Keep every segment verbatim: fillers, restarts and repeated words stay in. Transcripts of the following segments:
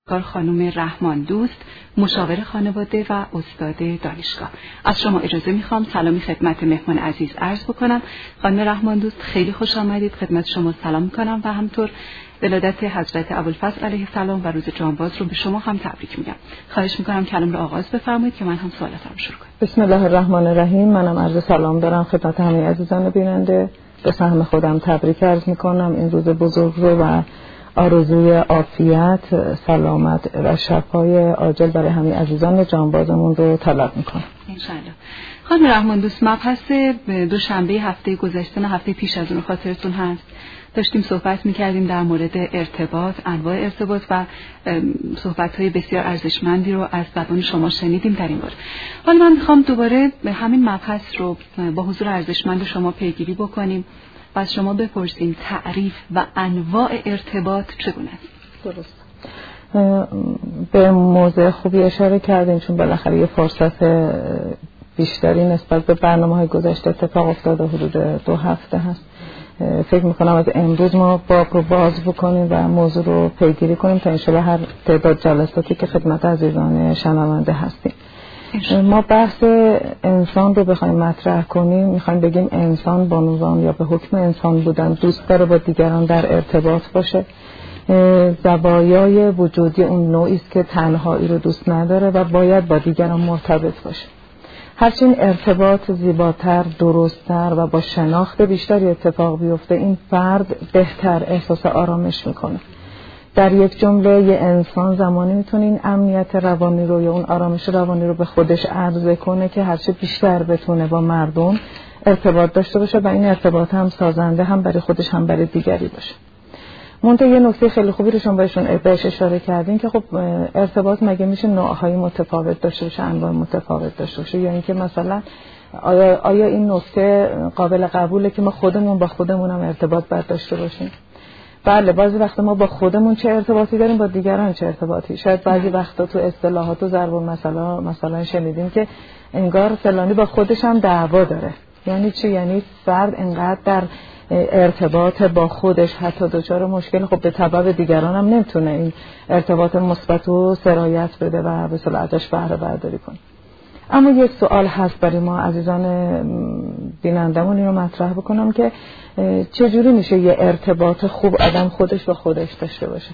خانم رحمان دوست، مشاور خانواده و استاد دانشگاه. از شما اجازه میخوام سلامی خدمت مهمان عزیز عرض بکنم. خانم رحمان دوست خیلی خوش آمدید، خدمت شما سلام میکنم و همطور ولادت حضرت ابوالفضل علیه السلام و روز جانباز رو به شما هم تبریک میگم. خواهش میکنم کلام رو آغاز بفرمایید که من هم سوالاتم شروع کنم. بسم الله الرحمن الرحیم. منم عرض سلام دارم خدمت همه عزیزان بیننده. به سهم خودم تبریک عرض میکنم این روز بزرگ رو و آرزوی عافیت، سلامت و شفای عاجل برای همه عزیزان جانبازمون رو طلب میکنم انشالله. خانم رحمان دوست، مبحث دوشنبه هفته گذشته نه هفته پیش از اون خاطرتون هست داشتیم صحبت میکردیم در مورد ارتباط، انواع ارتباط و صحبت‌های بسیار ارزشمندی رو از زبان شما شنیدیم در این باره. حالا من میخوام دوباره همین مبحث رو با حضور ارزشمند شما پیگیری بکنیم و از شما بپرسیم تعریف و انواع ارتباط چگونه است؟ درست. به موضوع خوبی اشاره کردیم چون بالاخره یه فرصت بیشتری نسبت به برنامه‌های گذشته اتفاق افتاده، حدود دو هفته هست. فکر میکنم از امروز ما باب رو باز بکنیم و موضوع رو پیگیری کنیم تا انشاءالله هر تعداد جلساتی که خدمت عزیزان شنونده هستیم. ما بحث انسان رو بخوایم مطرح کنیم، میخوایم بگیم انسان بانوان یا به حکم انسان بودن دوست داره با دیگران در ارتباط باشه. زوایای وجودی اون نوعی است که تنهایی رو دوست نداره و باید با دیگران مرتبط باشه. هرچین ارتباط زیباتر، درستتر و با شناخت بیشتری اتفاق بیفته، این فرد بهتر احساس آرامش میکنه. در یک جمله یه انسان زمانی میتونه این امنیت روانی رو یا اون آرامش روانی رو به خودش عرضه کنه که هرچه بیشتر بتونه با مردم ارتباط داشته باشه و این ارتباط هم سازنده هم برای خودش هم برای دیگری باشه. منتها یه نکته خیلی خوبی رو شما بهشون بهش اشاره کردین که خب ارتباط مگه میشه نوع‌های متفاوت داشته باشه، انواع متفاوت داشته باشه، یا اینکه مثلا آیا, آیا این نکته قابل قبوله که ما خودمون با خودمون هم ارتباط باید داشته باشیم؟ بله، بعضی وقتا ما با خودمون چه ارتباطی داریم، با دیگران چه ارتباطی. شاید بعضی وقتا تو اصطلاحات و ضرب المثل مثلا شنیدیم که انگار فلانی با خودش هم دعوا داره. یعنی چی؟ یعنی فرد انقدر در ارتباط با خودش حتی دچار مشکل، خب به تبع دیگران هم نمیتونه این ارتباط مثبت و سرایت بده و به اصطلاح ازش بهره برداری کنه. اما یک سوال هست برای ما عزیزان بینندمون، اینو مطرح بکنم که چجوری میشه یه ارتباط خوب آدم خودش با خودش داشته باشه؟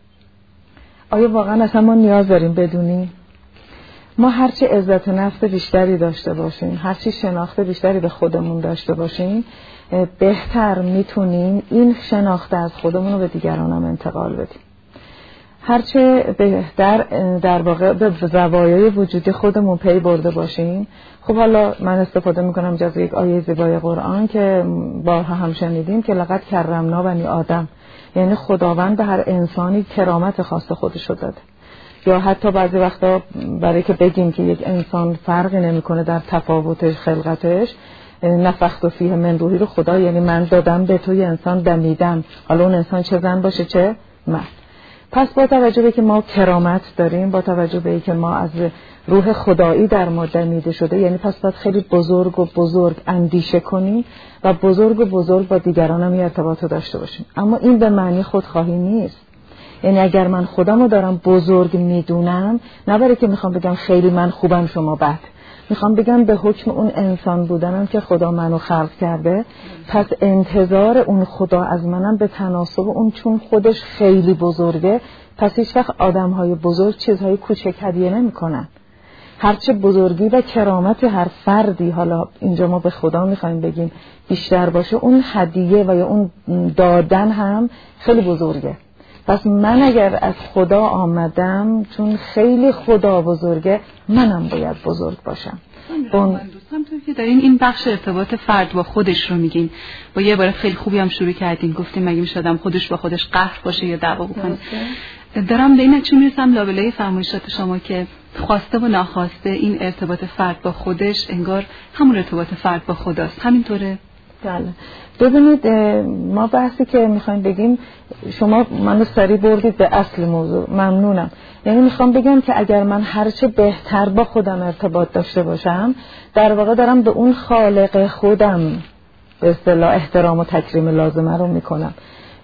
آیا واقعا اصلا ما نیاز داریم بدونیم؟ ما هرچی عزت نفس بیشتری داشته باشیم، هرچی شناخت بیشتری به خودمون داشته باشیم، بهتر میتونیم این شناخت از خودمون رو به دیگران هم انتقال بدیم. هرچه بهتر در واقع به زوایای وجودی خودمون پی برده باشیم. خب حالا من استفاده میکنم از یک آیه زیبای قرآن که بارها هم شنیدیم که لقد کرمنا بنی آدم، یعنی خداوند به هر انسانی کرامت خاص خودش رو داده. یا حتی بعضی وقتا برای که بگیم که یک انسان فرقی نمیکنه در تفاوتش، خلقتش، نفخت فیه من روحی رو خدا، یعنی من دادم به توی انسان دمیدم، حالا اون انسان چه زن باشه چه مرد. پس با توجه به که ما کرامت داریم، با توجه به که ما از روح خدایی در ما دمیده شده، یعنی پس باید خیلی بزرگ و بزرگ اندیشه کنیم و بزرگ و بزرگ با دیگران هم ارتباط داشته باشیم. اما این به معنی خودخواهی نیست. یعنی اگر من خودم رو دارم بزرگ میدونم، نه برای که میخوام بگم خیلی من خوبم شما بد، میخوام بگم به حکم اون انسان بودنم که خدا منو خلق کرده، پس انتظار اون خدا از منم به تناسب اون، چون خودش خیلی بزرگه، پس هیچ وقت آدمهای بزرگ چیزهای کوچک هدیه نمی کنن. هرچه بزرگی و کرامت هر فردی، حالا اینجا ما به خدا میخوایم بگیم، بیشتر باشه، اون هدیه و یا اون دادن هم خیلی بزرگه. پس من اگر از خدا آمدم چون خیلی خدا بزرگه، منم باید بزرگ باشم. من دوستم تو که دارین این بخش ارتباط فرد با خودش رو میگین، با یه عبارت خیلی خوبی هم شروع کردین، گفتیم مگه میشه آدم خودش با خودش قهر باشه یا دعوا بکنه. دارم به این نتیجه میرسم لابلای فرمایشات شما که خواسته و ناخواسته این ارتباط فرد با خودش انگار همون ارتباط فرد با خداست. همینطوره؟ بله. ببینید ما بحثی که میخوایم بگیم، شما منو سریع بردید به اصل موضوع، ممنونم. یعنی میخوام بگم که اگر من هرچه بهتر با خودم ارتباط داشته باشم، در واقع دارم به اون خالق خودم به اصطلاح احترام و تکریم لازمه رو میکنم.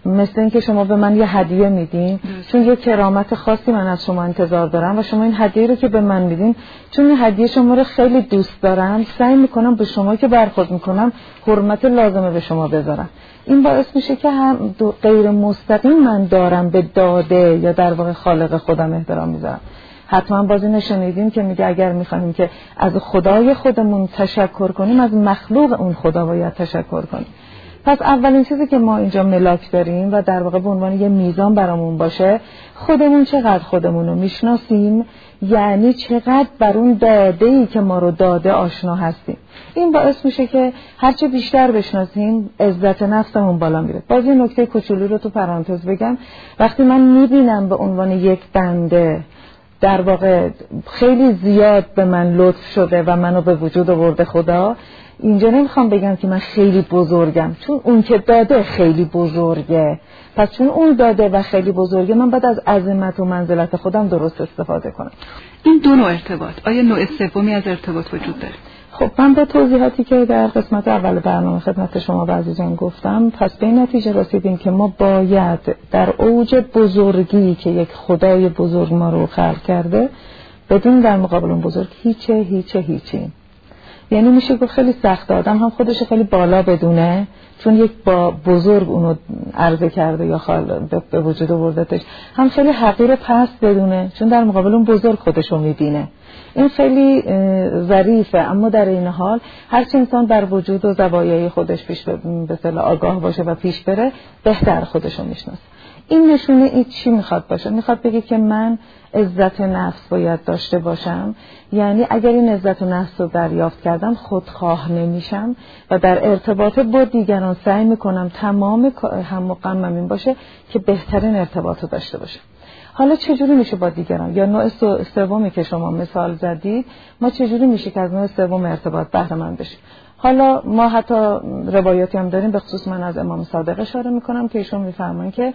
مثل این که شما به من یه هدیه میدین چون یه کرامت خاصی من از شما انتظار دارم و شما این هدیه رو که به من میدین چون این هدیه شما رو خیلی دوست دارم سعی میکنم به شما که برخورد میکنم حرمت لازمه به شما بذارم. این باعث میشه که هم غیر مستقیم من دارم به داده یا در واقع خالق خودم احترام میذارم. حتما بازی نشنیدیم که میگه اگر میخوایم که از خدای خودمون تشکر کنیم از مخلوق اون خدا باید تشکر کنیم. پس اولین چیزی که ما اینجا ملاک داریم و در واقع به عنوان یه میزان برامون باشه خودمون چقدر خودمون رو میشناسیم، یعنی چقدر بر اون داده‌ای که ما رو داده آشنا هستیم. این باعث میشه که هرچه بیشتر بشناسیم عزت نفسمون بالا میره. باز یه نکته کوچولی رو تو پرانتز بگم، وقتی من میبینم به عنوان یک بنده در واقع خیلی زیاد به من لطف شده و منو به وجود آورده خدا، اینجا نمیخوام بگم که من خیلی بزرگم، چون اون که داده خیلی بزرگه. پس چون اون داده و خیلی بزرگه من باید از عظمت و منزلت خودم درست استفاده کنم. این دو نوع ارتباط، آیا نوع سومی از ارتباط وجود داره؟ خب من به توضیحاتی که در قسمت اول برنامه خدمت شما عزیزان گفتم، پس به این نتیجه رسیدیم که ما باید در اوج بزرگی که یک خدای بزرگ ما رو خلق کرده بدون در مقابل اون بزرگ هیچه هیچه هیچی. یعنی میشه گفت خیلی سخته آدم هم خودش خیلی بالا بدونه، چون یک با بزرگ اونو عرضه کرده یا خال به وجود آوردتش، هم خیلی حقیر پست بدونه چون در مقابل اون بزرگ خودشو میبینه. این خیلی ظریفه، اما در این حال هرچی انسان بر وجود و زوایای خودش پیش به اصطلاح آگاه باشه و پیش بره بهتر خودشو میشناسه. این نشونه این چی میخواد باشه؟ میخواد بگه که من عزت نفس باید داشته باشم، یعنی اگر این عزت نفس رو دریافت کردم خودخواه نمیشم و در ارتباط با دیگران سعی میکنم تمام هم و غمم این باشه که بهترین ارتباط رو داشته باشم. حالا چجوری میشه با دیگران؟ یا نوع سومی که شما مثال زدید، ما چجوری میشه که از نوع سوم ارتباط بهره مند بشیم؟ حالا ما حتی روایاتی هم داریم، به خصوص من از امام صادق اشاره میکنم که ایشون میفرمایند که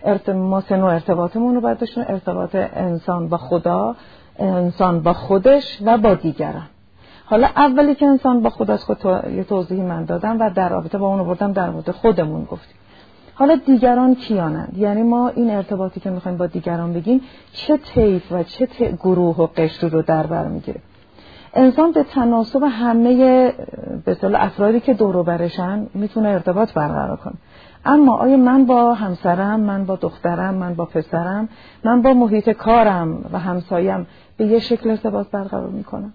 ما سه نوع ارتباطمون رو باید داشتیم: ارتباط انسان با خدا، انسان با خودش و با دیگران. حالا اولی که انسان با خودش خود تو... یه توضیحی من دادم و در رابطه با اون بردم در مورد خودمون گفتیم. حالا دیگران کیانند؟ یعنی ما این ارتباطی که میخوایم با دیگران بگیم چه طیف و چه ت... گروه و قشر رو در بر میگیره. انسان به تناسب همه به اصطلاح افرادی که دور و برشن میتونه ارتباط برقرار کنه. اما آیا من با همسرم، من با دخترم، من با پسرم، من با محیط کارم و همسایم به یه شکل ارتباط برقرار میکنم؟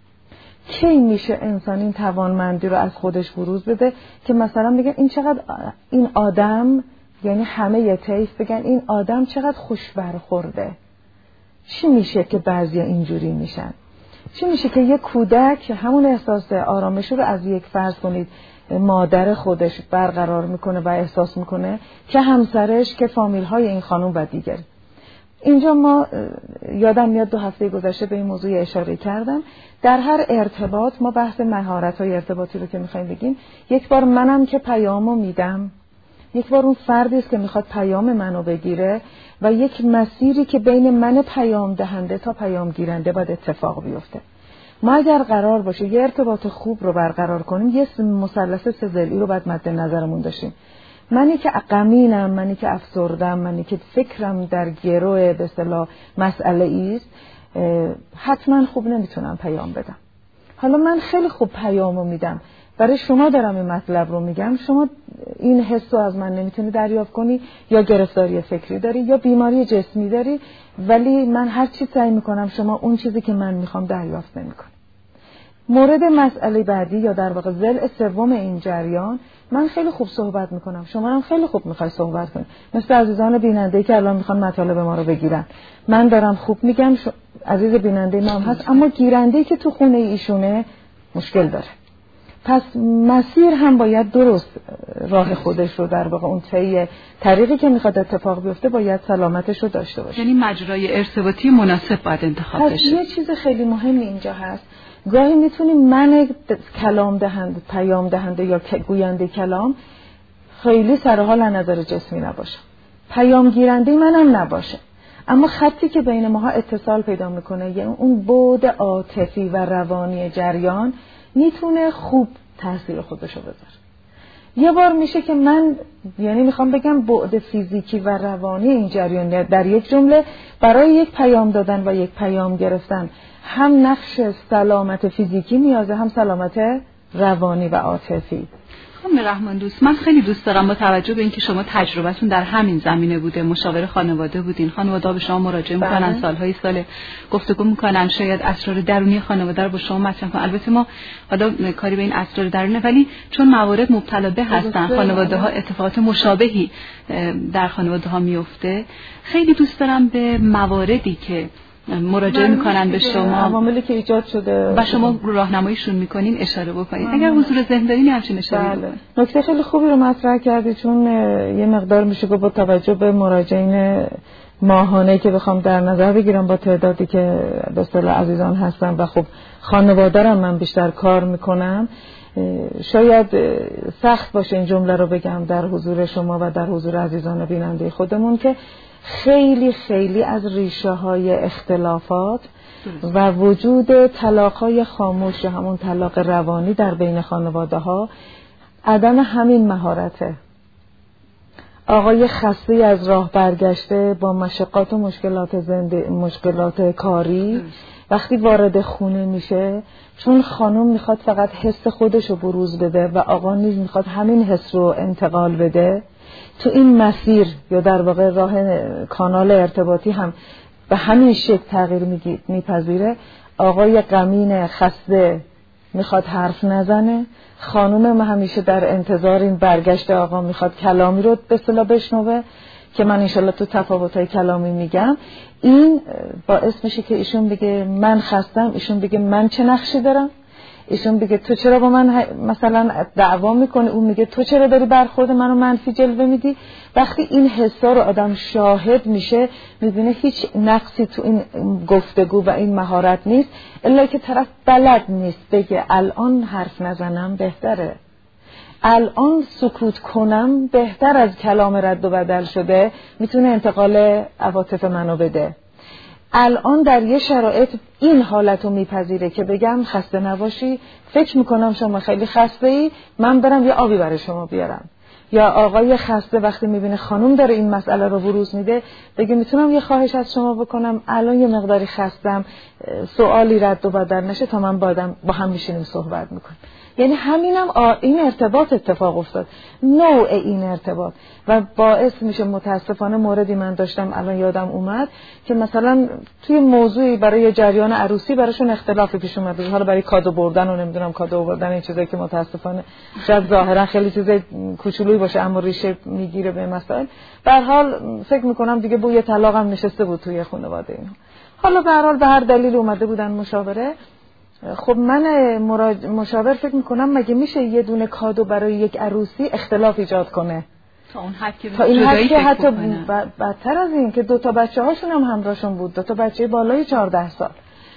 کی میشه انسان این توانمندی رو از خودش بروز بده که مثلا بگن این چقدر این آدم، یعنی همه یه طیف بگن این آدم چقدر خوش برخورده؟ چی میشه که بعضی اینجوری میشن؟ چی میشه که یک کودک همون احساس آرامش رو از یک فرض کنید مادر خودش برقرار میکنه و احساس میکنه که همسرش، که فامیل های این خانم و دیگر؟ اینجا ما یادم میاد دو هفته گذشته به این موضوع اشاره کردم. در هر ارتباط ما بحث مهارت های ارتباطی رو که میخوایم بگیم، یک بار منم که پیامو میدم، یک بار اون فردی است که میخواد پیام منو بگیره و یک مسیری که بین من پیام دهنده تا پیام گیرنده باید اتفاق بیفته. ما اگر قرار باشه یه ارتباط خوب رو برقرار کنیم، یه مثلث سه ضلعی رو باید مد نظرمون داشتیم. منی که غمینم، منی که افسردم، منی که فکرم در گروه به اصطلاح مسئله است، حتما خوب نمیتونم پیام بدم. حالا من خیلی خوب پیامو میدم، برای شما دارم این مطلب رو میگم، شما این حس رو از من نمیتونی دریافت کنی، یا گرفتاری فکری داری یا بیماری جسمی داری، ولی من هر چی سعی میکنم شما اون چیزی که من میخوام دریافت نمیکنی. مورد مسئله بعدی یا در واقع ضلع سوم این جریان، من خیلی خوب صحبت میکنم، شما هم خیلی خوب میخوای صحبت کنی، مثل عزیزان بیننده‌ای که الان میخوان مطالب ما رو بگیرن. من دارم خوب میگم، ش... عزیز بیننده ما هم هست، اما گیرنده‌ای که تو خونه ایشونه مشکل داره. پس مسیر هم باید درست راه خودش رو در واقع اون طی طریقی که میخواد اتفاق بیفته باید سلامتش رو داشته باشه. یعنی مجرای ارتباطی مناسب باید انتخاب بشه. پس یه چیز خیلی مهمی اینجا هست، گاهی میتونیم من کلام دهنده، پیام دهنده یا گوینده کلام خیلی سر حال از نظر جسمی نباشه، پیام گیرنده منم نباشه، اما خطی که بین ماها اتصال پیدا میکنه، یعنی اون بعد عاطفی و روانی جریان، میتونه خوب تاثیر خودشو بذاره. یه بار میشه که من یعنی میخوام بگم بعد فیزیکی و روانی این جریان در یک جمله برای یک پیام دادن و یک پیام گرفتن هم نقش سلامت فیزیکی نیازه، هم سلامت روانی و عاطفی. خانم رحمان دوست، من خیلی دوست دارم با توجه به اینکه شما تجربتون در همین زمینه بوده، مشاور خانواده بودین، خانواده به شما مراجعه میکنن، سالهای سال گفتگو میکنن، شاید اسرار درونی خانواده رو با شما مطرح کنن. البته ما حالا کاری به این اسرار درونی، ولی چون موارد مبتلا به هستن، خانواده ها اتفاقات مشابهی در خانواده ها میفته، خیلی دوست دارم به مواردی که مراجعه میکنن به شما، عواملی که ایجاد شده و شما راهنماییشون میکنین اشاره بکنید اگر حضور ذهن دارین همچین اشاره بکنید. نکته خیلی خوبی رو مطرح کردی، چون یه مقدار میشه گفت با توجه به مراجعین ماهانه که بخوام در نظر بگیرم با تعدادی که به اصطلاح عزیزان هستن و خب خانواده‌ام من بیشتر کار میکنم، شاید سخت باشه این جمله رو بگم در حضور شما و در حضور عزیزان بیننده خودمون که خیلی خیلی از ریشه های اختلافات و وجود طلاق‌های خاموش، همون طلاق روانی در بین خانواده ها، عدم همین مهارته. آقای خسته از راه برگشته با مشقات و مشکلات زنده مشکلات کاری وقتی وارد خونه میشه، چون خانم میخواد فقط حس خودش رو بروز بده و آقا نیز میخواد همین حس رو انتقال بده، تو این مسیر یا در واقع راه کانال ارتباطی هم به همین شکل تغییر میپذیره. آقای غمین خسته میخواد حرف نزنه، خانم همیشه در انتظار این برگشت آقا میخواد کلامی رو به اصطلاح بشنوه که من انشالله تو تفاوت‌های کلامی میگم. این باعث میشه که ایشون بگه من خستم، ایشون بگه من چه نقشی دارم، ایشون بگه تو چرا با من مثلا دعوا میکنی، اون میگه تو چرا داری برخورد منو منفی جلوه میدی. وقتی این حسا رو آدم شاهد میشه میبینه هیچ نقصی تو این گفتگو و این مهارت نیست، الا که طرف بلد نیست بگه الان حرف نزنم بهتره، الان سکوت کنم بهتر از کلام رد و بدل شده میتونه انتقال عواطف منو بده. الان در یه شرایط این حالتو میپذیره که بگم خسته نباشی، فکر میکنم شما خیلی خسته ای، من برم یه آبی برای شما بیارم. یا آقای خسته وقتی میبینه خانم داره این مسئله رو بروز میده بگه میتونم یه خواهش از شما بکنم، الان یه مقداری خستم، سوالی رد و بدل نشه تا من بعدم با هم میشینیم صحبت میکنیم. یعنی همینم این ارتباط اتفاق افتاد، نوع این ارتباط، و باعث میشه متاسفانه موردی من داشتم الان یادم اومد که مثلا توی موضوعی برای جریان عروسی براشون اختلافی پیش اومد، حالا برای کادو بردن و نمیدونم کادو بردن این چیزایی که متاسفانه شاید ظاهرا خیلی چیز کوچولویی باشه اما ریشه میگیره به مسائل. به هر حال فکر میکنم دیگه بوی طلاق هم نشسته بود توی خانواده اینا. حالا به هر حال به هر دلیل اومده بودن مشاوره. خب من مشاور فکر میکنم مگه میشه یه دونه کادو برای یک عروسی اختلاف ایجاد کنه تا اون حد که تا این حد که حتی بدتر از این که دو تا بچه هاشون هم همراهشون بود، دو تا بچه بالای چهارده سال.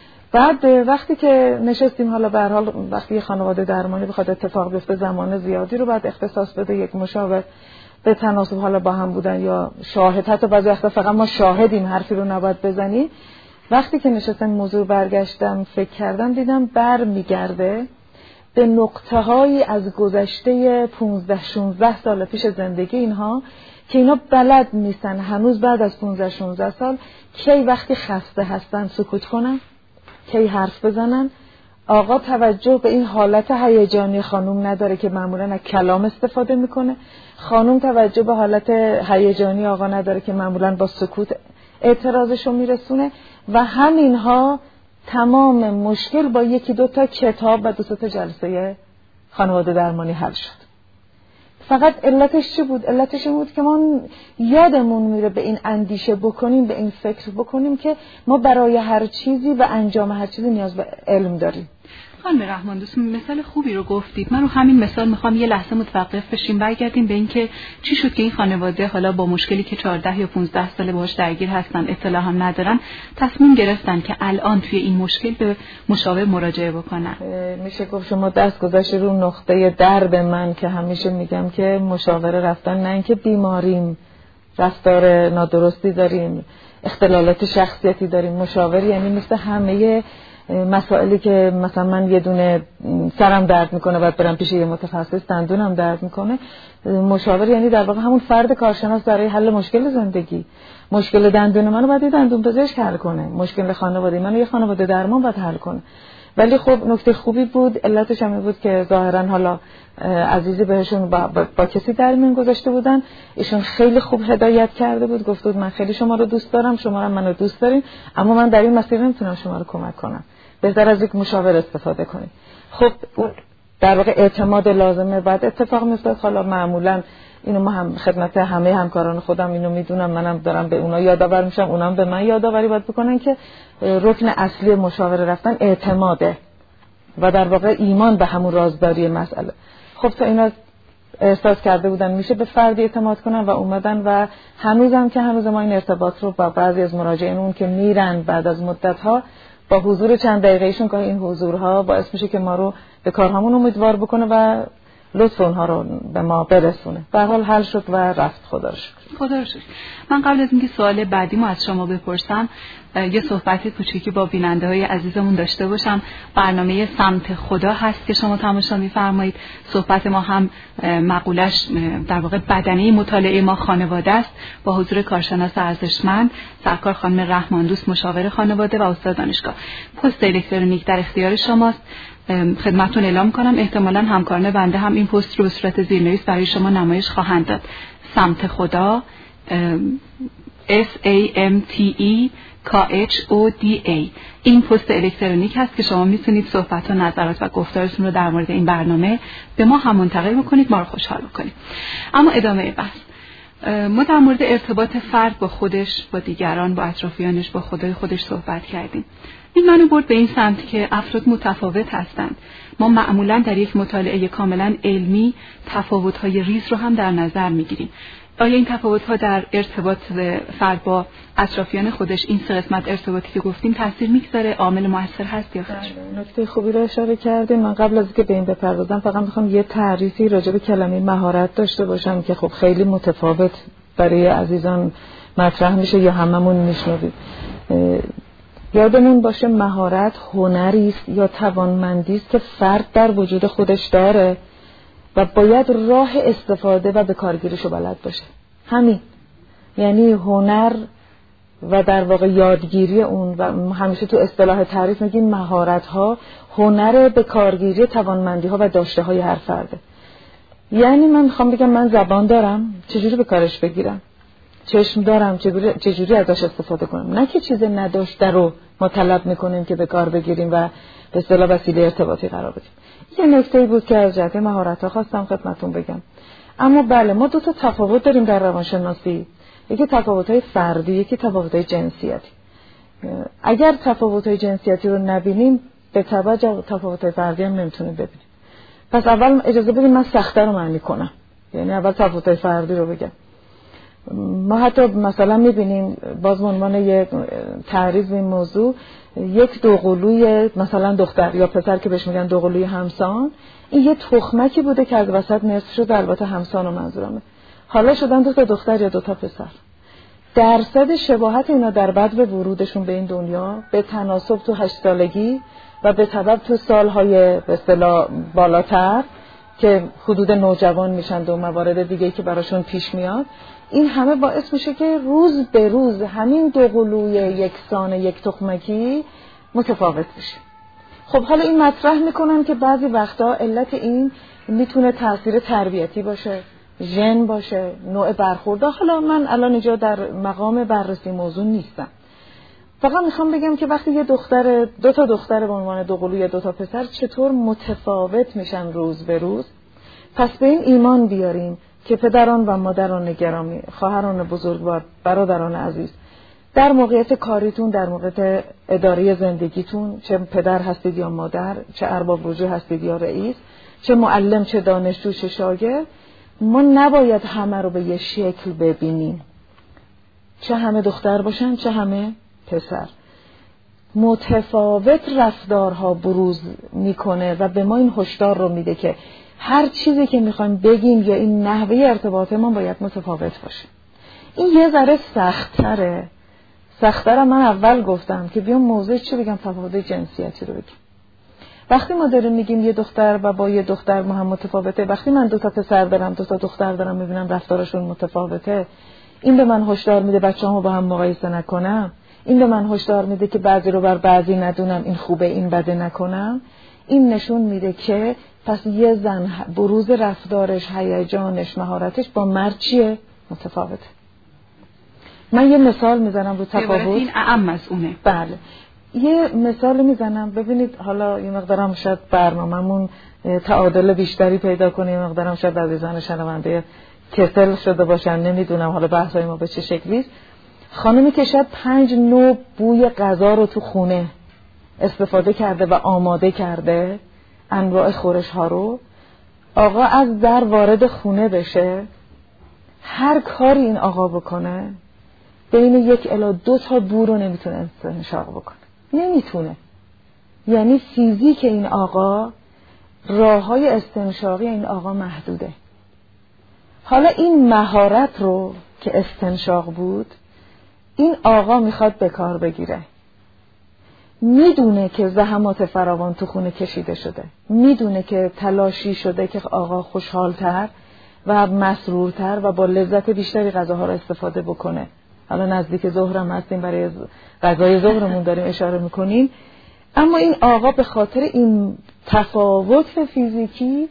بعد وقتی که نشستیم، حالا به هر حال وقتی خانواده درمانی بخواد اتفاق بیفته زمان زیادی رو بعد اختصاص بده یک مشاور به تناسب حالا با هم بودن یا شاهد، حتی بعضی وقتا فقط ما شاهدیم حرفی رو نباید بزنیم. وقتی که نشستم موضوع برگشتم فکر کردم دیدم بر میگرده به نقطه هایی از گذشته پونزده شونزده سال پیش زندگی اینها که اینا بلد نیستن هنوز بعد از پونزده شونزده سال کی وقتی خسته هستن سکوت کنن، کی حرف بزنن. آقا توجه به این حالت هیجانی خانوم نداره که معمولا از کلام استفاده میکنه، خانوم توجه به حالت هیجانی آقا نداره که معمولا با سکوت اعتراضشو میرسونه. و همینها تمام مشکل با یکی دو تا کتاب و دو تا جلسه خانواده درمانی حل شد. فقط علتش چی بود؟ علتش این بود که ما یادمون میره به این اندیشه بکنیم، به این فکر بکنیم که ما برای هر چیزی و انجام هر چیزی نیاز به علم داریم. خانم رحمان دوست مثال خوبی رو گفتید. من رو همین مثال میخوام یه لحظه متوقف بشیم، برگردیم به این که چی شد که این خانواده حالا با مشکلی که چهارده یا پانزده ساله باهاش درگیر هستن، اطلاع هم ندارن، تصمیم گرفتن که الان توی این مشکل به مشاور مراجعه بکنن. میشه گفت شما دست گذاشتی رو نقطه درد من که همیشه میگم که مشاوره رفتن نه اینکه بیماریم، رفتار نادرستی داریم، اختلالات شخصیتی داریم. مشاور یعنی مثل همه مسائلی که مثلا من یه دونه سرم درد میکنه بعد برم پیش یه متخصص، دندونم درد میکنه، مشاور یعنی در واقع همون فرد کارشناس برای حل مشکل زندگی. مشکل دندون منو باید دندون پزشک حل کنه، مشکل خانواده منو یه خانواده درمان باید حل کنه. ولی خب نکته خوبی بود، علتش هم بود که ظاهرا حالا عزیزی بهشون با, با, با کسی در میون گذاشته بودن، ایشون خیلی خوب هدایت کرده بود، گفت بود من خیلی شما رو دوست دارم، شما هم منو دوست دارین، اما من در این مسیر نمیتونم شما رو کمک کنم، بهتر از یک مشاور استفاده کنید. خب در واقع اعتماد لازمه بعد اتفاق میفته. حالا معمولا اینو ما هم خدمت همه همکاران خودم اینو میدونم، منم دارم به اونا یادآور میشم، اونام به من یادآوری باید بکنن که رکن اصلی مشاور رفتن اعتماده و در واقع ایمان به همون رازداری مسئله. خب تا اینا احساس کرده بودن میشه به فردی اعتماد کنن و اومدن و هنوزم که هنوز ما این ارتباط رو با بعضی از مراجعینمون که میرن بعد از مدت‌ها با حضور چند دقیقه‌ایشون که این حضورها باعث میشه که ما رو به کارهامون امیدوار بکنه و لطف اونها رو به ما برسونه. به هر حال حل شد و رفت، خدا رو شکر. خدا رو شکر. من قبل از اینکه سوال بعدیمو از شما بپرسم یه صحبت کوچیکی با بیننده‌های عزیزمون داشته باشم. برنامه سمت خدا هست که شما تماشا می‌فرمایید. صحبت ما هم مقولش در واقع بدنه مطالعه ما خانواده است، با حضور کارشناس ارزشمند سرکار خانم رحماندوست، مشاور خانواده و استاد دانشگاه. پست الکترونیک در اختیار شماست. خدمتتون اعلام کنم احتمالاً همکاران بنده هم این پست رو به صورت زیرنویس برای شما نمایش خواهند داد. سمت خدا S A M T E K H O D A این پست الکترونیک هست که شما میتونید صحبت و نظرات و گفتارتون رو در مورد این برنامه به ما هم منتقل بکنید، ما رو خوشحال بکنید. اما ادامه بحث، ما در مورد ارتباط فرد با خودش، با دیگران، با اطرافیانش، با خدای خودش صحبت کردیم. این منو برد به این سمت که افراد متفاوت هستند. ما معمولا در یک مطالعه کاملا علمی تفاوت‌های ریز رو هم در نظر می‌گیریم. آیا این تفاوت‌ها در ارتباط فرد با اطرافیان خودش، این سه قسمت ارتباطی که گفتیم، تاثیر می‌گذاره، عامل مؤثر هست یا خیر؟ نکته خوبی رو اشاره کردین. من قبل از اینکه به این بپردازم فقط می‌خوام یه تعریفی راجع به کلمه مهارت داشته باشم که خب خیلی متفاوت برای عزیزان مطرح میشه یا هممون میشنویم. یادمون باشه مهارت هنری است یا توانمندی است که فرد در وجود خودش داره و باید راه استفاده و به کارگیریشو بلد باشه. همین یعنی هنر و در واقع یادگیری اون، و همیشه تو اصطلاح تعریف میگیم مهارت ها هنر به کارگیری توانمندی ها و داشته های هر فرده. یعنی من میخوام بگم من زبان دارم، چجوری به کارش بگیرم؟ چشم دارم، چجوری ازش استفاده کنم؟ نه که چیز نداشته رو ما طلب میکنیم که به کار بگیریم و به اصطلاح وسیله ارتباطی قرار بدیم. یه نکته‌ای بود که از جهت مهارت‌ها خواستم خدمتتون بگم. اما بله، ما دو تا تفاوت داریم در روانشناسی، یکی تفاوت‌های فردی، یکی تفاوت‌های جنسیتی. اگر تفاوت‌های جنسیتی رو نبینیم، به تبع تفاوت‌های فردی هم نمیتونیم ببینیم. پس اول اجازه بدید من سخت‌تر رو معنی کنم، یعنی اول تفاوت‌های فردی رو بگم. ما حتی مثلا میبینیم باز به عنوان یک تعریف این موضوع، یک دوقلوی مثلا دختر یا پسر که بهش میگن دوقلوی همسان، این یه تخمکی بوده که از وسط نصف شد، البته همسان و منظورمه، حالا شدن دو تا دختر یا دو تا پسر. درصد شباهت اینا در بعد به ورودشون به این دنیا به تناسب تو هشت سالگی و به سبب تو سالهای به اصطلاح بالاتر که حدود نوجوان میشن و موارد دیگه که براشون پیش میاد، این همه باعث میشه که روز به روز همین دو قلوی یکسان یک تخمکی متفاوت بشه. خب حالا این مطرح میکنن که بعضی وقتا علت این میتونه تاثیر تربیتی باشه، ژن باشه، نوع برخورد. حالا من الان اینجا در مقام بررسی موضوع نیستم، فقط میخوام بگم که وقتی یه دختر دو تا دختر به عنوان دو قلوی دو تا پسر چطور متفاوت میشن روز به روز، پس به این ایمان بیاریم که پدران و مادران گرامی، خواهران بزرگوار، برادران عزیز، در موقعیت کاریتون، در موقعیت اداره زندگیتون، چه پدر هستید یا مادر، چه ارباب رجوع هستید یا رئیس، چه معلم، چه دانشجو، چه شاگرد، ما نباید همه رو به یه شکل ببینیم، چه همه دختر باشن چه همه پسر. متفاوت رفتارها بروز میکنه و به ما این هشدار رو میده که هر چیزی که میخوایم بگیم یا این نحوه ارتباط ما باید متفاوت باشه. این یه ذره سخت‌تره، سخت‌تر من اول گفتم که بیام موضوع چی بگم، تفاوت جنسیتی رو بگم. وقتی ما داریم میگیم یه دختر و با یه دختر ما هم متفاوته، وقتی من دو تا پسر دارم دو تا دختر دارم میبینم رفتارشون متفاوته، این به من هشدار میده بچه‌هامو با هم مقایسه نکنم. این به من هشدار میده که بعضی رو بر بعضی ندونم، این خوبه این بده نکنم. این نشون میده که پس یه زن بروز رفتارش، هیجانش، مهارتش با مرد چیه؟ متفاوته. من یه مثال میزنم رو تفاوت. این اعم از اونه. بله. یه مثال میزنم ببینید، حالا یه مقدارم شاید برنامه‌مون تعادل بیشتری پیدا کنه، یه مقدارم شاید عزیزان شنونده کسل شده باشن، نمیدونم حالا بحثای ما به چه شکلیست. خانمی که شاید پنج نوع بوی غذا رو تو خونه استفاده کرده و آماده کرده، انواع خورش ها رو، آقا از در وارد خونه بشه، هر کاری این آقا بکنه بین یک الی دو تا بو رو نمیتونه استنشاق بکنه، نمیتونه. یعنی فیزیک این آقا، راههای استنشاقی این آقا محدوده. حالا این مهارت رو که استنشاق بود، این آقا میخواد به کار بگیره. میدونه که زحمات فراوان تو خونه کشیده شده، میدونه که تلاشی شده که آقا خوشحالتر و مسرورتر و با لذت بیشتری غذاها رو استفاده بکنه. حالا نزدیک ظهرم هستیم، برای غذای ظهرمون داریم اشاره میکنیم. اما این آقا به خاطر این تفاوت فیزیکی،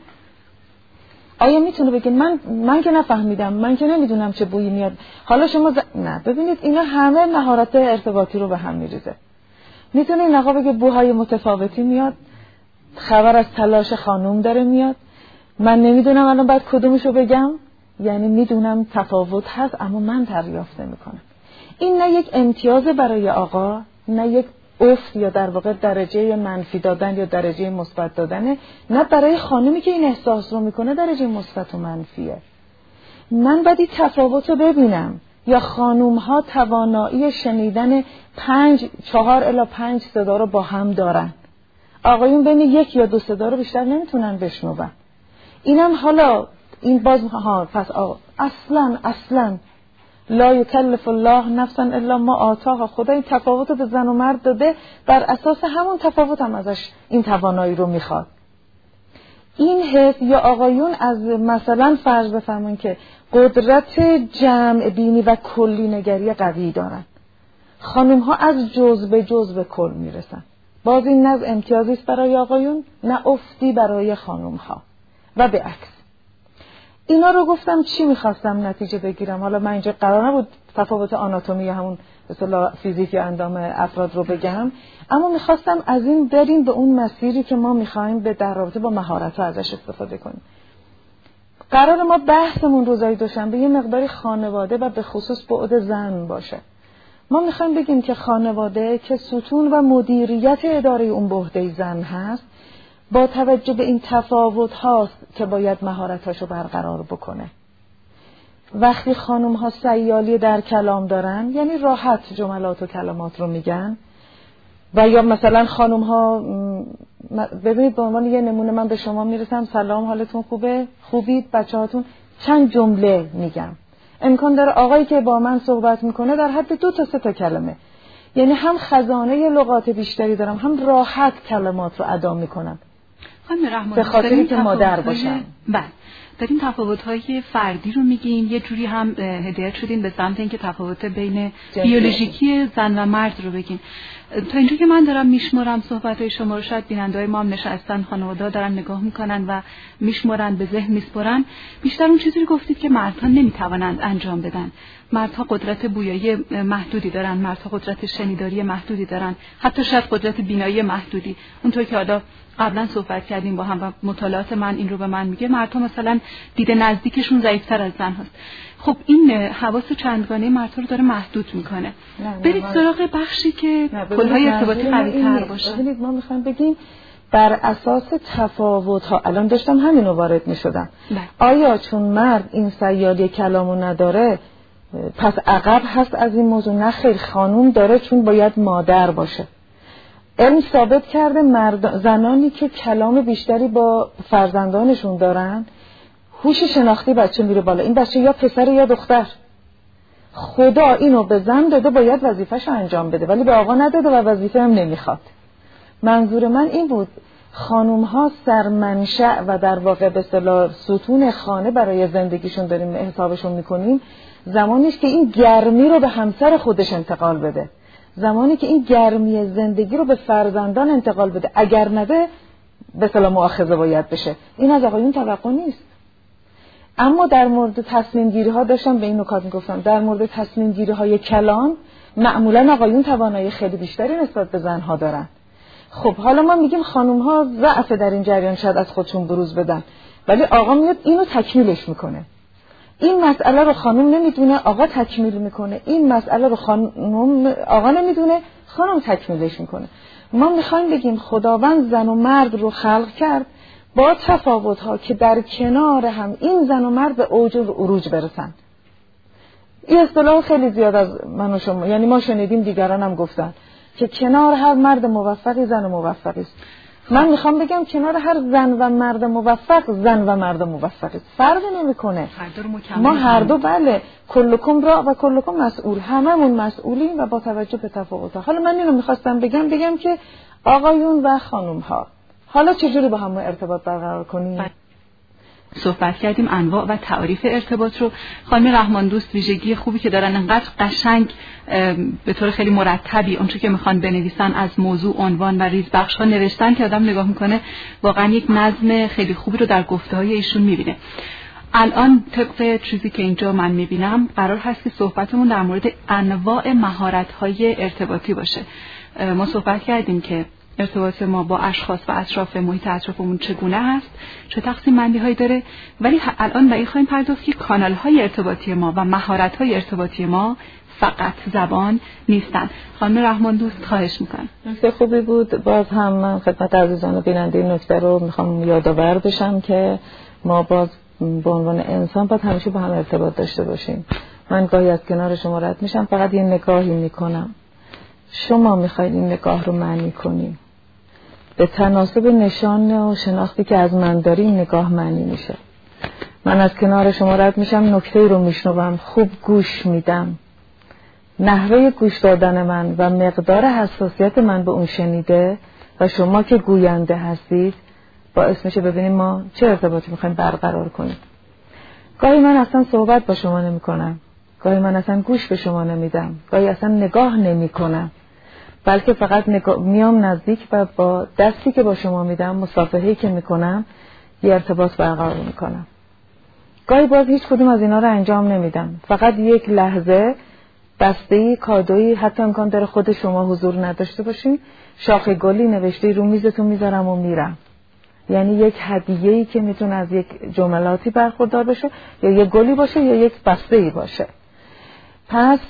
آیا میتونه بگه من من که نفهمیدم، من که نمیدونم چه بویی میاد. حالا شما ز... نه ببینید اینا همه مهارت ارتباطی رو به هم میریزه. میتونه این آقا بگه بوهای متفاوتی میاد، خبر از تلاش خانوم داره میاد، من نمیدونم الان باید کدومشو بگم، یعنی میدونم تفاوت هست اما من دریافت نمیکنم. این نه یک امتیاز برای آقا، نه یک افت یا در واقع درجه منفی دادن یا درجه مثبت دادنه، نه برای خانمی که این احساس رو میکنه درجه مثبت و منفیه. من باید این تفاوت رو ببینم. یا خانوم ها توانایی شنیدن پنج چهار الی پنج صدا رو با هم دارن، آقایون بین یک یا دو صدا رو بیشتر نمیتونن بشنون. اینم حالا این باز ها پس آقا اصلا اصلا لا یکلف الله نفسا الا ما آتاها، خدا این تفاوت به زن و مرد داده، بر اساس همون تفاوت هم ازش این توانایی رو میخواد. این حس یا آقایون از مثلا فرض بفرمایین که قدرت جمع بینی و کلی نگری قوی دارن، خانم ها از جزء به جزء به کل میرسن. باز این نه امتیازی است برای آقایون، نه افتی برای خانم ها و به عکس. اینا رو گفتم چی میخواستم نتیجه بگیرم. حالا من اینجا قرار نبود تفاوت آناتومی همون به اصطلاح فیزیک یا اندام افراد رو بگم، اما میخواستم از این بریم به اون مسیری که ما میخوایم به در رابطه با مهارت‌ها ازش استفاده کنیم. قرار ما بحثمون روزهای دوشنبه یه مقداری خانواده و به خصوص بعد زن باشه. ما میخوایم بگیم که خانواده که ستون و مدیریت اداره اون بحده زن هست، با توجه به این تفاوت هاست که باید مهارتاشو برقرار بکنه. وقتی خانم ها سیالی در کلام دارن، یعنی راحت جملات و کلمات رو میگن، و یا مثلا خانم ها ببینید به عنوان یه نمونه من به شما میرسم، سلام حالتون خوبه؟ خوبید بچه هاتون؟ چند جمله میگم. امکان داره آقایی که با من صحبت میکنه در حد دو تا سه تا کلمه، یعنی هم خزانه لغات بیشتری دارم، هم راحت کلمات رو ادا میکنم خانم رحمان، به خاطری که مادر باشم. بله، داریم تفاوت‌های فردی رو میگیم، یه جوری هم هدایت شدیم به سمت اینکه تفاوت بین بیولوژیکی زن و مرد رو بگیم. تا اینجا که من دارم میشمرم صحبت‌های شما رو، شاید بیننده‌های ما هم نشستن، خانواده‌ها دارن نگاه میکنن و میشمرن، به ذهن میسپرن. بیشتر اون چیزی رو گفتید که مردها نمیتوانند انجام بدن. مردها قدرت بویایی محدودی دارن، مردها قدرت شنیداری محدودی دارن، حتی شاید قدرت بینایی محدودی. اونطور که حالا قبلا صحبت کردیم با هم و مطالعات من این رو به من میگه، مردها مثلا دید نزدیکشون ضعیف‌تر از زن هست. خب این حواس چندگانه مردها رو داره محدود میکنه. برید سراغ بخشی که کلهای ارتباطی قوی‌تر باشه. ببینید ما میخوایم بگیم بر اساس تفاوت‌ها، الان داشتم همین رو وارد میشدم، آیا چون مرد این سیالی کلامو نداره پس عقب هست از این موضوع؟ نه خیر، خانوم داره چون باید مادر باشه. علم ثابت کرده مرد زنانی که کلام بیشتری با فرزندانشون دارن، هوش شناختی بچه میره بالا. این بچه یا پسر یا دختر. خدا اینو به زن داده باید وظیفه‌شو انجام بده، ولی به آقا نداده و وظیفه هم نمیخواد. منظور من این بود خانوم ها سرمنشأ و در واقع به اصطلاح ستون خانه برای زندگیشون داریم حسابشون میکنیم زمانیش که این گرمی رو به همسر خودش انتقال بده، زمانی که این گرمی زندگی رو به فرزندان انتقال بده، اگر نده به اصطلاح مؤاخذه باید بشه. این از آقایون توقع نیست. اما در مورد تصمیم گیری ها داشتم به این نکات میگفتم، در مورد تصمیم گیری های کلان معمولا آقایون توانایی خیلی بیشتری نسبت به زنها دارن. خب حالا ما میگیم خانوم ها ضعف در این جریان شاید از خودشون بروز بدن، ولی آقا میاد اینو تکمیلش میکنه. این مسئله رو خانم نمیدونه، آقا تکمیل میکنه. این مسئله رو خانم آقا نمیدونه، خانم تکمیلش میکنه. ما میخوایم بگیم خداوند زن و مرد رو خلق کرد با تفاوت‌ها که در کنار هم این زن و مرد به اوج و عروج برسن. این اصطلاح خیلی زیاد از من و شما، یعنی ما شنیدیم، دیگران هم گفتن که کنار هر مرد موفقی زن و موفقی است. من میخوام بگم کنار هر زن و مرد موفق زن و مرد موفقی است. فرق نمیکنه. ما هر دو بله کلکم را و کلکم مسئول، هممون مسئولیم و با توجه به تفاوت‌ها. حالا من اینو میخواستم بگم بگم که آقایون و خانم‌ها حالا چجوری با هم ارتباط برقرار کنیم؟ صحبت کردیم انواع و تعاریف ارتباط رو. خانم رحمان دوست ویژگی خوبی که دارن، انقدر قشنگ به طور خیلی مرتبی اونچه که میخوان بنویسن از موضوع، عنوان و ریزبخش ها نوشتن که آدم نگاه میکنه واقعا یک نظم خیلی خوبی رو در گفته های ایشون میبینه. الان طبق چیزی که اینجا من میبینم قرار هست که صحبتمون در مورد انواع مهارت های ارتباطی باشه. ما صحبت کردیم که ارتباط ما با اشخاص و اطراف محیط اطرافمون چگونه هست، چه تقسیم بندی هایی داره، ولی الان به این خواهیم پرداخت که کانال های ارتباطی ما و مهارت های ارتباطی ما فقط زبان نیستن. خانم رحمان دوست خواهش میکنم. نکته خوبی بود. باز هم من خدمت عزیزان بیننده این نکته رو میخوام یادآور بشم که ما باز به عنوان انسان باید همیشه با هم ارتباط داشته باشیم. من گاهی از کنار شما رد میشم، فقط یه نگاهی میکنم، شما میخواید این نگاه رو معنی کنی، به تناسب نشان و شناختی که از من داری این نگاه معنی میشه. من از کنار شما رد میشم، نکته رو میشنوم، خوب گوش میدم، نحوه گوش دادن من و مقدار حساسیت من به اون شنیده و شما که گوینده هستید باعث میشه ببینیم ما چه ارتباطی میخوایم برقرار کنیم. گاهی من اصلا صحبت با شما نمی کنم، گاهی من اصلا گوش به شما نمیدم، گاهی اصلا نگاه نمی کنم، بلکه فقط نگاه میام نزدیک و با دستی که با شما میدم، مصافحه‌ای که میکنم، یه ارتباط برقرار میکنم. گاهی باز هیچ کدوم از اینا رو انجام نمیدم، فقط یک لحظه دسته‌ای کادویی، حتی امکان داره خود شما حضور نداشته باشین، شاخه گلی نوشته رو میزتون میذارم و میرم. یعنی یک هدیه‌ای که میتونه از یک جملاتی برخوردار بشه، یا یک گلی باشه یا یک بسته‌ای باشه. پس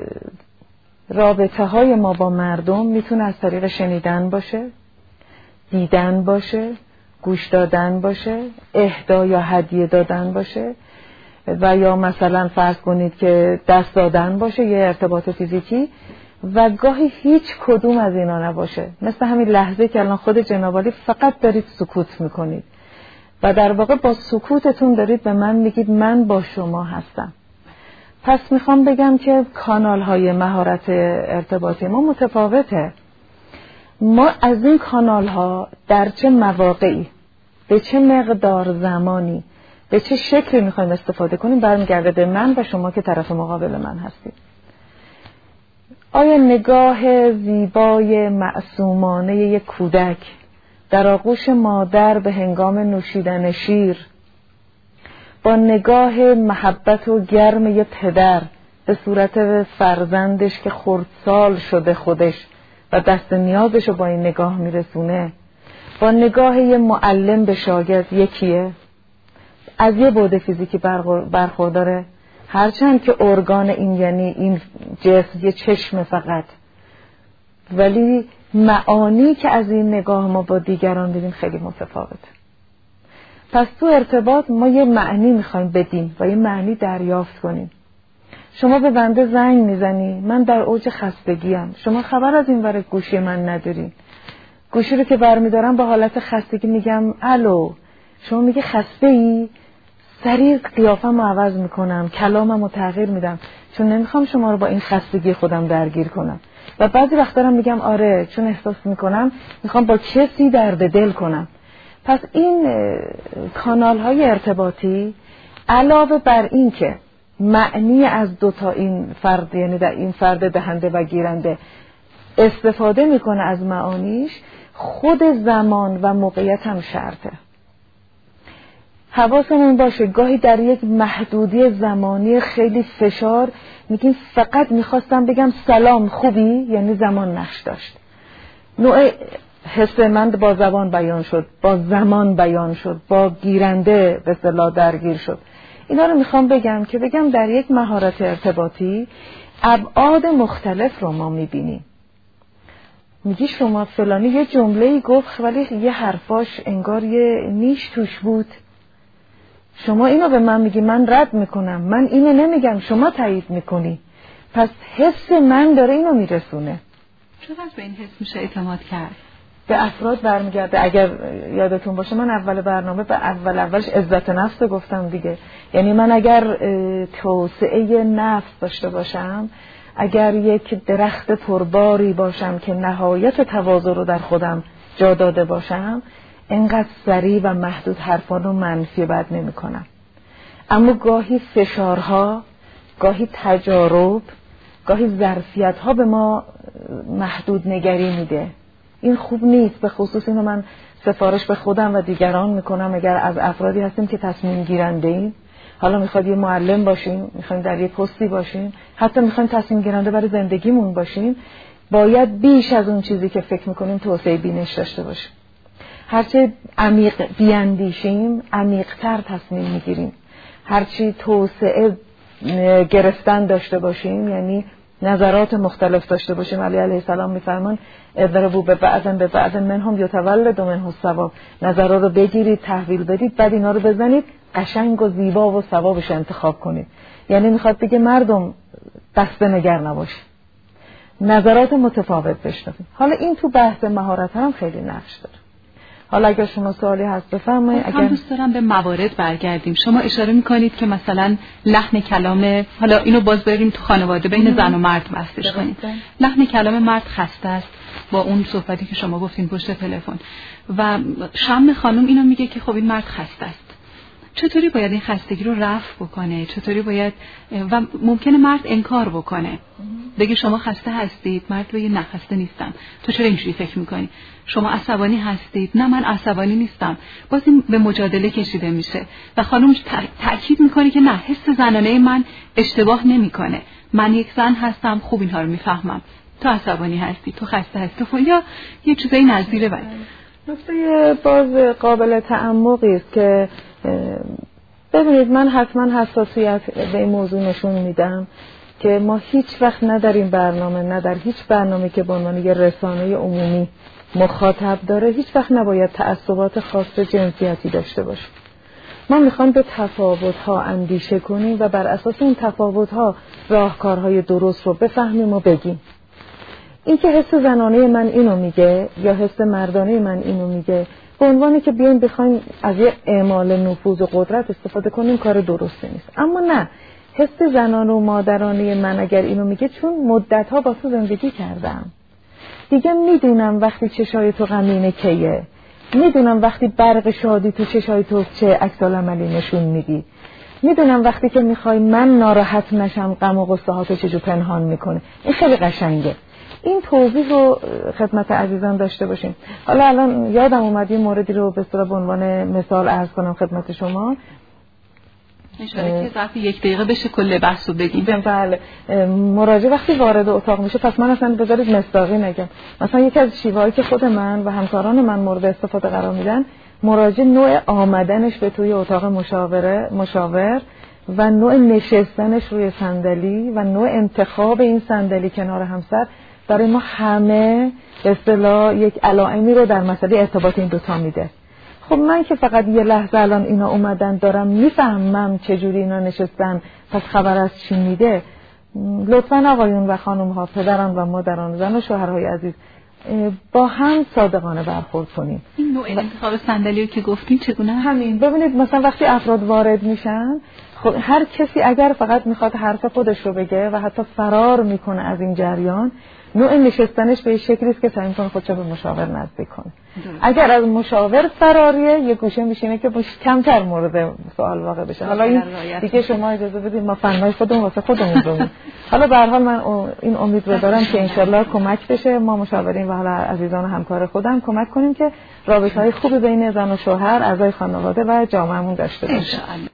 رابطه های ما با مردم میتونه از طریق شنیدن باشه، دیدن باشه، گوش دادن باشه، اهدا یا هدیه دادن باشه، و یا مثلا فرض کنید که دست دادن باشه، یه ارتباط فیزیکی، و گاهی هیچ کدوم از اینا نباشه. مثل همین لحظه که الان خود جنابالی فقط دارید سکوت میکنید و در واقع با سکوتتون دارید به من میگید من با شما هستم. پس میخوام بگم که کانال های مهارت ارتباطی ما متفاوته. ما از این کانال ها در چه مواقعی، به چه مقدار زمانی، به چه شکلی میخوایم استفاده کنیم برمیگرده به من و شما که طرف مقابل من هستید. آیا نگاه زیبای معصومانه یک کودک در آغوش مادر به هنگام نوشیدن شیر، با نگاه محبت و گرم یه پدر به صورت فرزندش که خردسال شده خودش و دست نیازشو با این نگاه میرسونه، با نگاه یه معلم به شاگرد یکیه؟ از یه بعد فیزیکی برخورداره، هرچند که ارگان این یعنی این جسم یه چشم فقط، ولی معانی که از این نگاه ما با دیگران بدیم خیلی متفاوته. پس تو ارتباط ما یه معنی میخوایم بدیم و یه معنی دریافت کنیم. شما به بنده زنگ میزنی، من در اوج خستگیم، شما خبر از این ور گوشی من نداری. گوشی رو که برمیدارم با حالت خستگی میگم الو، شما میگه خسته ای؟ سریع قیافم رو عوض میکنم، کلامم رو تغییر میدم، چون نمیخوام شما رو با این خستگی خودم درگیر کنم. و بعضی وقتا دارم میگم آره چون احساس میکنم میخوام با کسی درد دل کنم. پس این کانال های ارتباطی علاوه بر این که معنی از دوتا این فرد، یعنی در این فرد دهنده و گیرنده استفاده میکنه از معانیش، خود زمان و موقعیت هم شرطه. حواسمون باشه گاهی در یک محدودی زمانی خیلی فشار میگیم فقط میخواستم بگم سلام خوبی، یعنی زمان نقش داشت. نوع حس من با زبان بیان شد، با زمان بیان شد، با گیرنده به اصطلاح درگیر شد. اینا رو میخوام بگم که بگم در یک مهارت ارتباطی ابعاد مختلف رو ما میبینیم. میگی شما فلانی یه جمله‌ای گفت ولی یه حرفاش انگار یه نیش توش بود. شما اینو به من میگی، من رد میکنم، من اینو نمیگم، شما تایید میکنی. پس حس من داره اینو میرسونه. چقدر به این حس میشه اعتماد کرد؟ به افراد برمیگرده. اگر یادتون باشه من اول برنامه به اول اولش عزت نفس گفتم دیگه. یعنی من اگر توسعه نفس داشته باشم، اگر یک درخت پرباری باشم که نهایت تواضع رو در خودم جا داده باشم، اینقدر سریع و محدود حرفانو منفی بد نمی کنم. اما گاهی فشارها، گاهی تجارب، گاهی ظرفیت‌ها به ما محدود نگری میده. این خوب نیست. به خصوص اینو من سفارش به خودم و دیگران میکنم. اگر از افرادی هستیم که تصمیم گیرنده ایم، حالا میخواد یه معلم باشیم، میخوایم در یه پستی باشیم، حتی میخوایم تصمیم گیرنده برای زندگیمون باشیم، باید بیش از اون چیزی که فکر میکنیم توسعه بینش داشته باشیم. هرچه عمیق بیاندیشیم، عمیق‌تر تصمیم میگیریم. هرچی توسعه گرفتن داشته باشیم، یعنی نظرات مختلف داشته باشیم. علی علیه السلام میفرمان اضربوا ببعض ببعض منهم یتولد منه الثواب. نظرات رو بگیرید، تحویل بدید، بعد اینا رو بزنید، قشنگ و زیبا و ثوابش انتخاب کنید. یعنی میخواد بگه مردم دسته نگر نباشید، نظرات متفاوت بشنوید. حالا این تو بحث مهارت هم خیلی نقش داره. حالا اگر شما سوالی هست بفرمایید. اگر دوست دارم به موارد برگردیم. شما اشاره میکنید که مثلا لحن کلام، حالا اینو باز بریم تو خانواده بین زن و مرد بحثش کنید. لحن کلام مرد خسته است با اون صحبتی که شما گفتین پشت تلفن، و شم خانم اینو میگه که خب این مرد خسته است. چطوری باید این خستگی رو رفع بکنه؟ چطوری باید، و ممکنه مرد انکار بکنه، بگه شما خسته هستید، مرد بگه نه خسته نیستم. تو چرا اینجوری فکر میکنی؟ شما عصبانی هستید؟ نه من عصبانی نیستم. باز این به مجادله کشیده میشه و خانم تأکید میکنه که نه، حس زنانه من اشتباه نمیکنه، من یک زن هستم، خوب اینها رو میفهمم. تو عصبانی هستی، تو خسته هستی، تو یا یه چیزای نظیره. بعد نکته باز قابل تعمقی است که ببینید، من حتما حساسیت به این موضوع نشون میدم که ما هیچ وقت نه در این برنامه نه در هیچ برنامه که به عنوان یه رسانه عمومی مخاطب داره، هیچ وقت نباید تعصبات خاص جنسیتی داشته باشه. ما میخوام به تفاوت‌ها اندیشه کنیم و بر اساس این تفاوت‌ها راهکارهای درست رو بفهمیم و بگیم. این که حس زنانه من اینو میگه یا حس مردانه من اینو میگه، به عنوانی که بیایم بخوایم از یه اعمال نفوذ و قدرت استفاده کنیم، کار درستی نیست. اما نه، حس زنانه و مادرانه من اگر اینو میگه، چون مدت‌ها با تو زندگی کردم، دیگه میدونم وقتی چشای تو غمینه کیه، میدونم وقتی برق شادی تو چشای تو چه عکس‌العملی نشون میدی، میدونم وقتی که میخوای من ناراحت نشم غم و غصه هاتو چجور پنهان میکنه. این خیلی قشنگه. این توضیح رو خدمت عزیزان داشته باشیم. حالا الان یادم اومد یه موردی رو به صورت به عنوان مثال عرض کنم خدمت شما. اشاره که ظرف یک دقیقه بشه کل بحث رو بگیم. بله. مراجع وقتی وارد اتاق میشه، پس من اصلا بذارید مصداقی نگم، مثلا یکی از شیوهایی که خود من و همکاران من مورد استفاده قرار میدن، مراجع نوع آمدنش به توی اتاق مشاوره مشاور و نوع نشستنش روی صندلی و نوع انتخاب این صندلی کنار همسر برای ما همه به اصطلاح یک علائمی رو در مسئله ارتباط این دوتا میده. خب من که فقط یه لحظه الان اینا اومدن دارم میفهمم چجوری اینا نشستن، پس خبر از چی میده. لطفاً آقایون و خانم ها، پدران و مادران، زن و شوهرهای عزیز، با هم صادقانه برخورد کنیم. این نوع انتخاب صندلی که گفتین چگونه؟ همین ببینید مثلا وقتی افراد وارد میشن، خب هر کسی اگر فقط میخواد حرف خودش رو بگه و حتی فرار میکنه از این جریان، نوع نشستنش به شکلی است که سعی میکنه خودش به مشاور نزدیک کنه. اگر از مشاور فراریه یه گوشه میشینه که کمتر مورد سوال واقع بشه. حالا این دیگه شما اجازه بدید ما فنای خودمون واسه خودمون بمون. حالا به هر حال من این امید رو دارم که انشالله کمک بشه، ما مشاورین و حالا عزیزان و همکار خودم کمک کنیم که رابطه‌های خوبی بین زن و شوهر، اعضای خانواده و جامعهمون داشته باشیم.